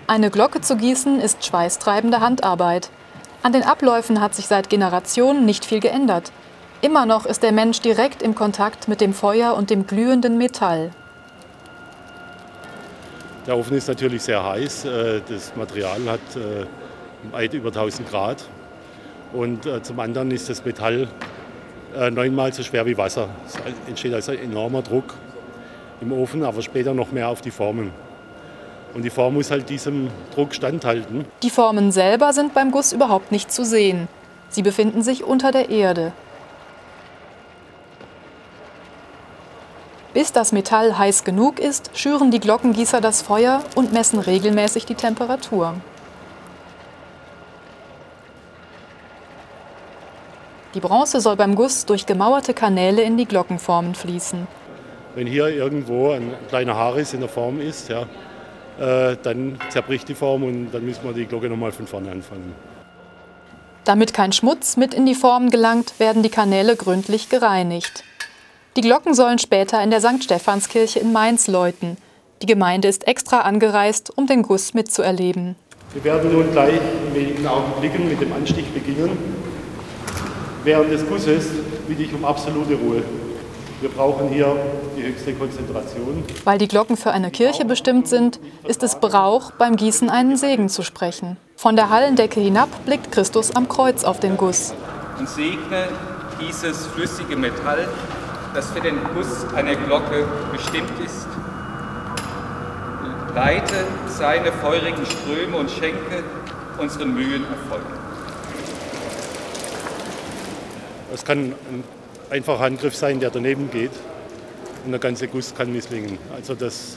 Eine Glocke zu gießen ist schweißtreibende Handarbeit. An den Abläufen hat sich seit Generationen nicht viel geändert. Immer noch ist der Mensch direkt im Kontakt mit dem Feuer und dem glühenden Metall. Der Ofen ist natürlich sehr heiß. Das Material hat weit über 1000 Grad. Und zum anderen ist das Metall 9-mal so schwer wie Wasser. Es entsteht also ein enormer Druck im Ofen, aber später noch mehr auf die Formen. Und die Form muss halt diesem Druck standhalten. Die Formen selber sind beim Guss überhaupt nicht zu sehen. Sie befinden sich unter der Erde. Bis das Metall heiß genug ist, schüren die Glockengießer das Feuer und messen regelmäßig die Temperatur. Die Bronze soll beim Guss durch gemauerte Kanäle in die Glockenformen fließen. Wenn hier irgendwo ein kleiner Haarriss in der Form ist, ja, dann zerbricht die Form und dann müssen wir die Glocke nochmal von vorne anfangen. Damit kein Schmutz mit in die Formen gelangt, werden die Kanäle gründlich gereinigt. Die Glocken sollen später in der St. Stephanskirche in Mainz läuten. Die Gemeinde ist extra angereist, um den Guss mitzuerleben. Wir werden nun gleich in wenigen Augenblicken mit dem Anstich beginnen. Während des Gusses bitte ich um absolute Ruhe. Wir brauchen hier die höchste Konzentration. Weil die Glocken für eine Kirche bestimmt sind, ist es Brauch, beim Gießen einen Segen zu sprechen. Von der Hallendecke hinab blickt Christus am Kreuz auf den Guss. Und segne dieses flüssige Metall, das für den Guss einer Glocke bestimmt ist. Leite seine feurigen Ströme und schenke unseren Mühen Erfolg. Es kann ein einfacher Handgriff sein, der daneben geht und der ganze Guss kann misslingen. Also das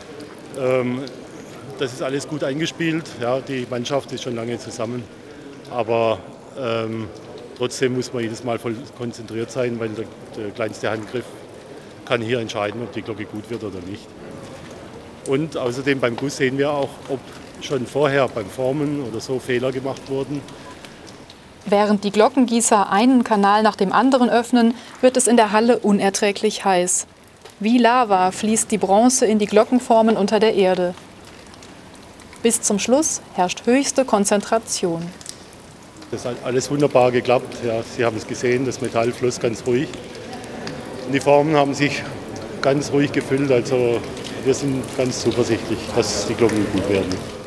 ist alles gut eingespielt. Ja, die Mannschaft ist schon lange zusammen, aber trotzdem muss man jedes Mal voll konzentriert sein, weil der kleinste Handgriff kann hier entscheiden, ob die Glocke gut wird oder nicht. Und außerdem beim Guss sehen wir auch, ob schon vorher beim Formen oder so Fehler gemacht wurden. Während die Glockengießer einen Kanal nach dem anderen öffnen, wird es in der Halle unerträglich heiß. Wie Lava fließt die Bronze in die Glockenformen unter der Erde. Bis zum Schluss herrscht höchste Konzentration. Das hat alles wunderbar geklappt. Ja, Sie haben es gesehen, das Metall floss ganz ruhig. Und die Formen haben sich ganz ruhig gefüllt. Also wir sind ganz zuversichtlich, dass die Glocken gut werden.